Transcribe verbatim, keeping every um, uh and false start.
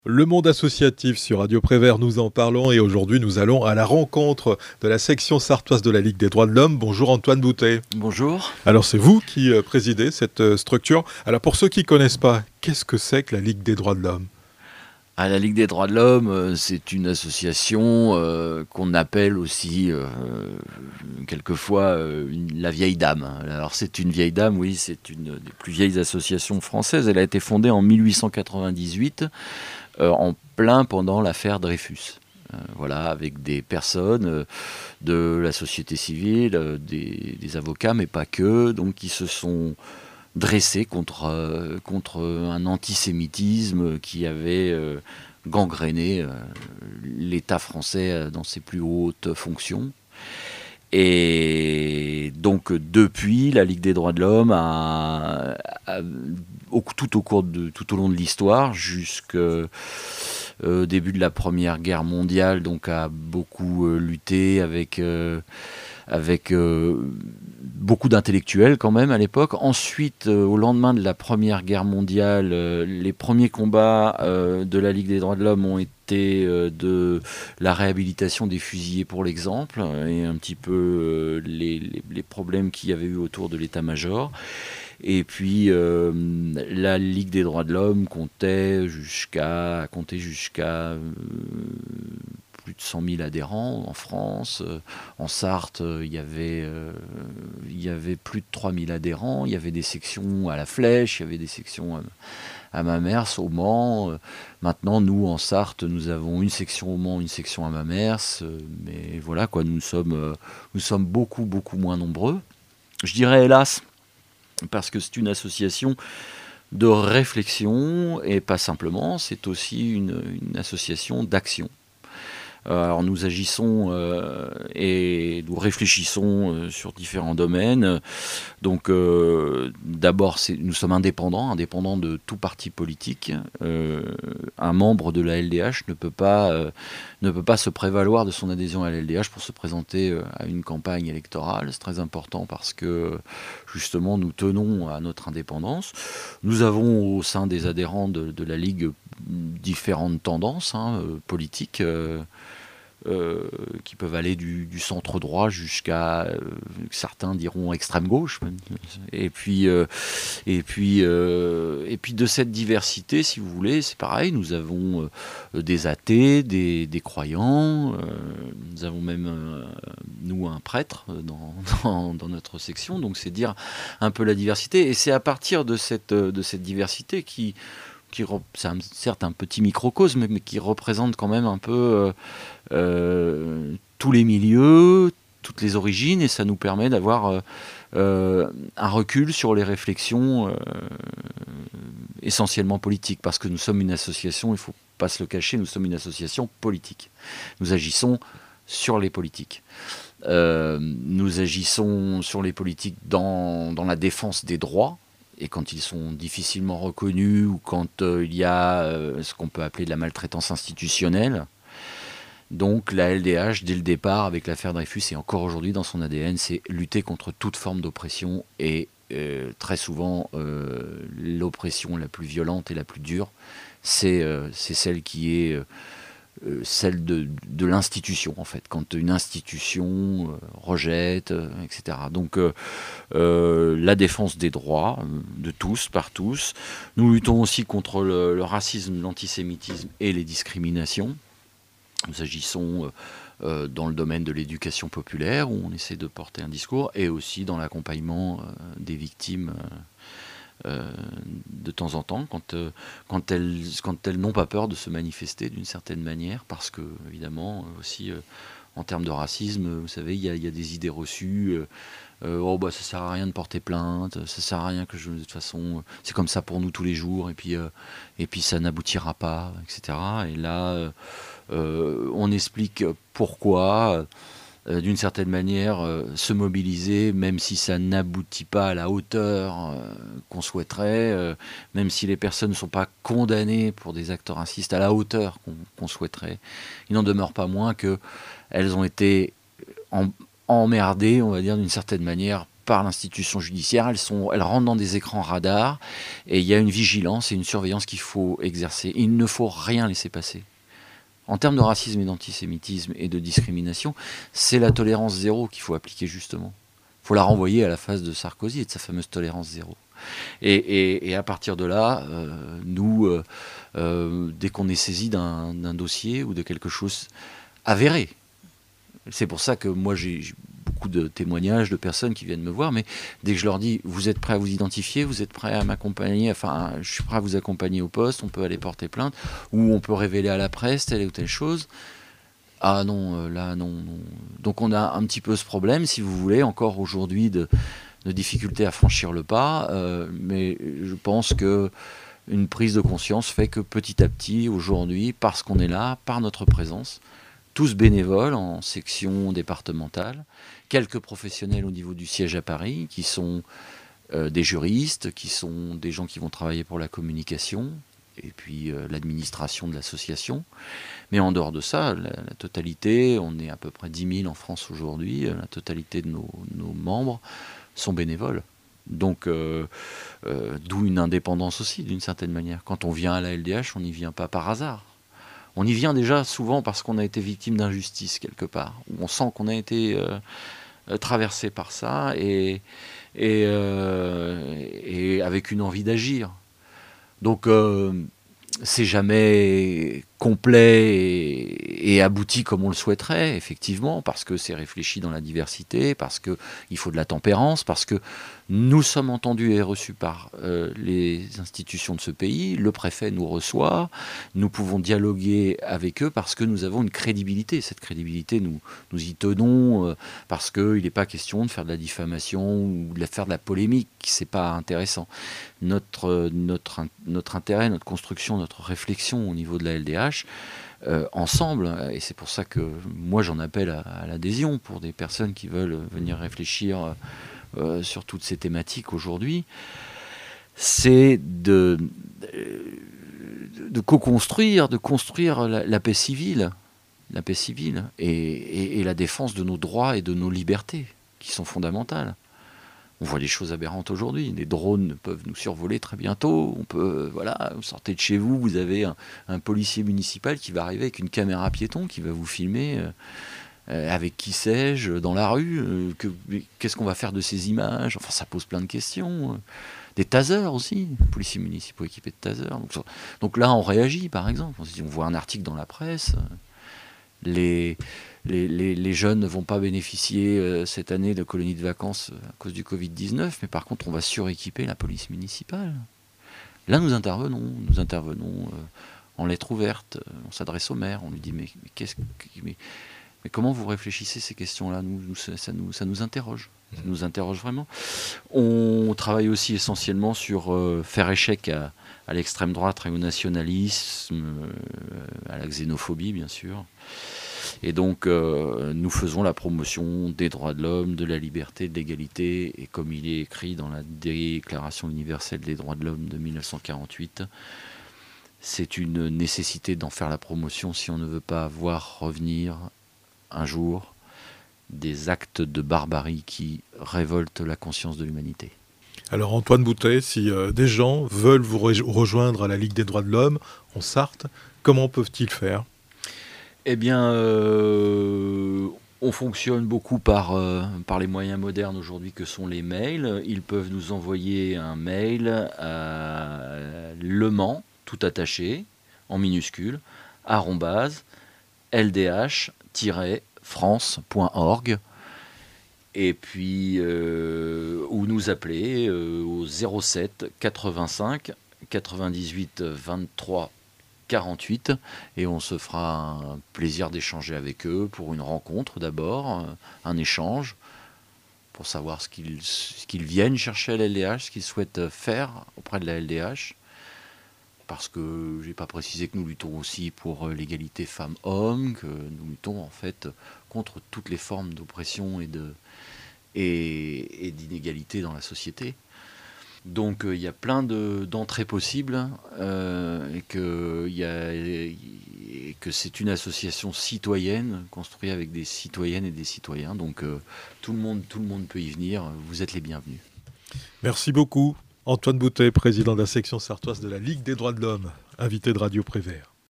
Le monde associatif sur Radio Prévert, nous en parlons et aujourd'hui nous allons à la rencontre de la section sartoise de la Ligue des droits de l'homme. Bonjour Antoine Boutet. Bonjour. Alors c'est vous qui euh, présidez cette euh, structure. Alors pour ceux qui ne connaissent pas, qu'est-ce que c'est que la Ligue des droits de l'homme ? À la Ligue des droits de l'homme, euh, c'est une association euh, qu'on appelle aussi euh, quelquefois euh, une- la vieille dame. Alors c'est une vieille dame, oui, c'est une des plus vieilles associations françaises. Elle a été fondée en mille huit cent quatre-vingt-dix-huit, euh, en plein pendant l'affaire Dreyfus. Euh, voilà, avec des personnes euh, de la société civile, euh, des, des avocats, mais pas que, donc qui se sont dressés contre, euh, contre un antisémitisme qui avait euh, gangréné euh, l'État français euh, dans ses plus hautes fonctions. Et donc depuis, la Ligue des droits de l'homme a, a- au- tout au cours de tout au long de l'histoire, jusqu'au euh, début de la Première Guerre mondiale, donc a beaucoup euh, lutté avec euh, avec euh, beaucoup d'intellectuels quand même à l'époque. Ensuite, euh, au lendemain de la Première Guerre mondiale, euh, les premiers combats euh, de la Ligue des droits de l'homme ont été euh, de la réhabilitation des fusillés pour l'exemple, et un petit peu euh, les, les- les problèmes qu'il y avait eu autour de l'état-major. Et puis euh, la Ligue des droits de l'homme comptait jusqu'à comptait jusqu'à euh, plus de cent mille adhérents en France. Euh, En Sarthe, euh, il y avait, euh, il y avait plus de trois mille adhérents. Il y avait des sections à La Flèche, il y avait des sections à, à Mamers, au Mans. Euh, Maintenant, nous, en Sarthe, nous avons une section au Mans, une section à Mamers. Euh, Mais voilà, quoi, nous sommes, euh, nous sommes beaucoup, beaucoup moins nombreux. Je dirais hélas, parce que c'est une association de réflexion, et pas simplement, c'est aussi une, une association d'action. Euh, Alors nous agissons euh, et nous réfléchissons euh, sur différents domaines. Donc euh, d'abord, c'est- nous sommes indépendants, indépendants de tout parti politique. Euh, un membre de la L D H ne peut pas, euh, ne peut pas se prévaloir de son adhésion à la L D H pour se présenter euh, à une campagne électorale. C'est très important parce que justement nous tenons à notre indépendance. Nous avons au sein des adhérents de, de la Ligue différentes tendances hein, euh, politiques. euh, euh, qui peuvent aller du, du centre droit jusqu'à euh, certains diront extrême gauche. Et puis, euh, et puis, euh, et puis de cette diversité, si vous voulez, c'est pareil. Nous avons euh, des athées, des, des croyants. Euh, nous avons même euh, nous un prêtre dans, dans, dans notre section. Donc c'est dire un peu la diversité. Et c'est à partir de cette de cette diversité qui qui c'est un, certes un petit microcosme, mais qui représente quand même un peu euh, euh, tous les milieux, toutes les origines, et ça nous permet d'avoir euh, euh, un recul sur les réflexions euh, essentiellement politiques, parce que nous sommes une association, il ne faut pas se le cacher, nous sommes une association politique. Nous agissons sur les politiques. Euh, nous agissons sur les politiques dans, dans la défense des droits, et quand ils sont difficilement reconnus, ou quand euh, il y a euh, ce qu'on peut appeler de la maltraitance institutionnelle. Donc la L D H, dès le départ, avec l'affaire Dreyfus, et encore aujourd'hui dans son A D N, c'est lutter contre toute forme d'oppression, et euh, très souvent, euh, l'oppression la plus violente et la plus dure, c'est euh, c'est celle qui est euh, celle de, de l'institution, en fait, quand une institution euh, rejette, euh, et cetera. Donc euh, euh, la défense des droits euh, de tous, par tous. Nous luttons aussi contre le, le racisme, l'antisémitisme et les discriminations. Nous agissons euh, euh, dans le domaine de l'éducation populaire, où on essaie de porter un discours, et aussi dans l'accompagnement euh, des victimes euh, euh, de temps en temps, quand, euh, quand elles, quand elles n'ont pas peur de se manifester d'une certaine manière, parce que, évidemment, euh, aussi, euh, en termes de racisme, vous savez, il y, a- il y a des idées reçues. Euh, euh, oh, bah, ça sert à rien de porter plainte, ça sert à rien que je. De toute façon, euh, c'est comme ça pour nous tous les jours, et puis, euh, et puis ça n'aboutira pas, et cetera. Et là. euh, euh, on explique pourquoi, euh, d'une certaine manière, euh, se mobiliser, même si ça n'aboutit pas à la hauteur euh, qu'on souhaiterait, euh, même si les personnes ne sont pas condamnées pour des actes racistes à la hauteur qu'on qu'on souhaiterait. Il n'en demeure pas moins qu'elles ont été en- emmerdées, on va dire, d'une certaine manière, par l'institution judiciaire, elles, sont, elles rentrent dans des écrans radars et il y a une vigilance et une surveillance qu'il faut exercer. Il ne faut rien laisser passer. En termes de racisme et d'antisémitisme et de discrimination, c'est la tolérance zéro qu'il faut appliquer justement. Il faut la renvoyer à la phase de Sarkozy et de sa fameuse tolérance zéro. Et, et, et à partir de là, euh, nous, euh, euh, dès qu'on est saisi d'un, d'un dossier ou de quelque chose avéré, c'est pour ça que moi j'ai, j'ai beaucoup de témoignages de personnes qui viennent me voir, mais dès que je leur dis vous êtes prêts à vous identifier, vous êtes prêts à m'accompagner, enfin je suis prêt à vous accompagner au poste, on peut aller porter plainte, ou on peut révéler à la presse telle ou telle chose. Ah non, euh, là non, non. Donc on a un petit peu ce problème, si vous voulez, encore aujourd'hui de de difficulté à franchir le pas, euh, mais je pense que une prise de conscience fait que petit à petit, aujourd'hui, parce qu'on est là, par notre présence, tous bénévoles en section départementale, quelques professionnels au niveau du siège à Paris, qui sont euh, des juristes, qui sont des gens qui vont travailler pour la communication, et puis euh, l'administration de l'association. Mais en dehors de ça, la, la totalité, on est à peu près dix mille en France aujourd'hui, la totalité de nos, nos membres sont bénévoles. Donc, euh, euh, d'où une indépendance aussi, d'une certaine manière. Quand on vient à la L D H, on n'y vient pas par hasard. On y vient déjà souvent parce qu'on a été victime d'injustice quelque part, où on sent qu'on a été euh, traversé par ça et, et, euh, et avec une envie d'agir. Donc, euh, c'est jamais complet et, et abouti comme on le souhaiterait, effectivement, parce que c'est réfléchi dans la diversité, parce qu'il faut de la tempérance, parce que nous sommes entendus et reçus par euh, les institutions de ce pays, le préfet nous reçoit, nous pouvons dialoguer avec eux parce que nous avons une crédibilité. Cette crédibilité, nous, nous y tenons euh, parce qu'il n'est pas question de faire de la diffamation ou de faire de la polémique, c'est pas intéressant. Notre, notre, notre intérêt, notre construction, notre réflexion au niveau de la L D H, euh, ensemble, et c'est pour ça que moi j'en appelle à, à l'adhésion pour des personnes qui veulent venir réfléchir euh, sur toutes ces thématiques aujourd'hui, c'est de, de, de co-construire, de construire la, la paix civile, la paix civile et, et, et la défense de nos droits et de nos libertés qui sont fondamentales. On voit des choses aberrantes aujourd'hui. Des drones peuvent nous survoler très bientôt. On peut, voilà, vous sortez de chez vous, vous avez un, un policier municipal qui va arriver avec une caméra piéton, qui va vous filmer. Euh, avec qui sais-je dans la rue euh, que, Qu'est-ce qu'on va faire de ces images? Enfin, ça pose plein de questions. Des tasers aussi, policiers municipaux équipés de tasers. Donc, donc là, on réagit, par exemple. On, on voit un article dans la presse. Les, les, les, les jeunes ne vont pas bénéficier euh, cette année de colonies de vacances à cause du covid dix-neuf, mais par contre, on va suréquiper la police municipale. Là, nous intervenons, nous intervenons euh, en lettres ouvertes. On s'adresse au maire, on lui dit mais, mais, qu'est-ce, mais, mais comment vous réfléchissez ces questions-là? nous, nous, ça, nous, ça nous interroge. Ça nous interroge vraiment. On travaille aussi essentiellement sur euh, faire échec à, à l'extrême droite et au nationalisme, euh, à la xénophobie, bien sûr. Et donc, euh, nous faisons la promotion des droits de l'homme, de la liberté, de l'égalité. Et comme il est écrit dans la Déclaration universelle des droits de l'homme de mille neuf cent quarante-huit, c'est une nécessité d'en faire la promotion si on ne veut pas voir revenir un jour des actes de barbarie qui révoltent la conscience de l'humanité. Alors Antoine Boutet, si euh, des gens veulent vous re- rejoindre à la Ligue des droits de l'homme en Sarthe, comment peuvent-ils faire? Eh bien, euh, on fonctionne beaucoup par, euh, par les moyens modernes aujourd'hui que sont les mails. Ils peuvent nous envoyer un mail à Le Mans, tout attaché, en minuscule, arrobase, L D H France point org, et puis euh, ou nous appeler euh, au zéro sept quatre-vingt-cinq quatre-vingt-dix-huit vingt-trois quarante-huit, et on se fera un plaisir d'échanger avec eux pour une rencontre d'abord, un échange pour savoir ce qu'ils, ce qu'ils viennent chercher à la L D H, ce qu'ils souhaitent faire auprès de la L D H. Parce que je n'ai pas précisé que nous luttons aussi pour l'égalité femmes-hommes, que nous luttons en fait contre toutes les formes d'oppression et, de, et, et d'inégalité dans la société. Donc il euh, y a plein de, d'entrées possibles, euh, et, que, y a, et et que c'est une association citoyenne construite avec des citoyennes et des citoyens. Donc euh, tout le monde, tout le monde peut y venir. Vous êtes les bienvenus. Merci beaucoup. Antoine Boutet, président de la section sartoise de la Ligue des droits de l'homme, invité de Radio Prévert.